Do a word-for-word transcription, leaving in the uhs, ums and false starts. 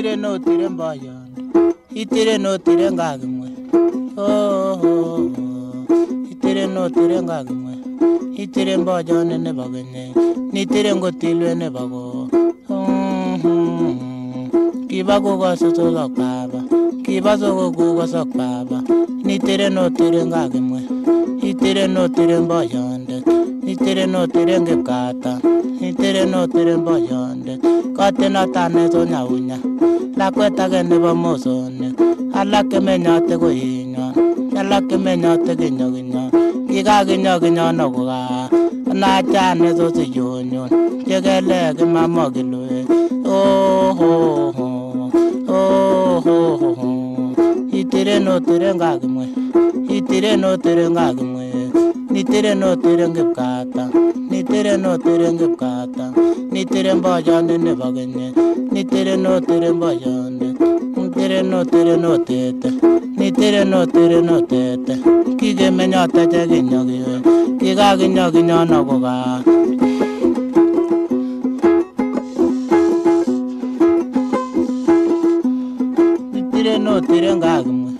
Itire no tire mbayan. Itire no tire ngagmwe. Oh oh oh. Itire no tire ngagmwe. Itire mbayan ne bagene. Nitire ngotilwe ne bago. Kiba go go so so lok baba. Kiba so go go go sok baba. Nitire no tire ngagmwe. Itire no tire mbayan. Itire no tire ngekata. Itire no tire mbayan. Kate na tane so nyaunya. La kweta gene ba mosone. Ala ke menyate go hinya. Ala ke menyate ginyo ginyo. Giga ginyo ginyo no go ga. Na chane so si yonyo. Jegele ke mama gilwe. Oh ho ho. Oh ho ho. Itire no tire ngagmwe. Itire no tire ngagmwe. Nitire no tire ngekata. Nitire no tire ngekata. Nitire mbayan ne bagene. Nitire no tire mbayan. Nitire no tire no tete. Nitire no tire no tete. Kige menyate ginyo ginyo. Kiga ginyo ginyo no go ga. Nitire no tire ngagmwe.